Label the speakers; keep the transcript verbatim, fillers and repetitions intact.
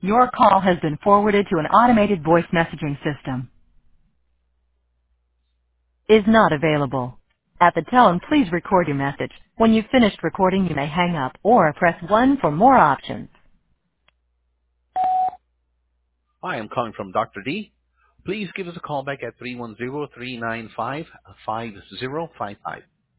Speaker 1: Your call has been forwarded to an automated voice messaging system. Is not available. At the tone, please record your message. When you've finished recording, you may hang up or press one for more options.
Speaker 2: Hi, I'm calling from Doctor D. Please give us a call back at three one zero, three nine five, five zero five five.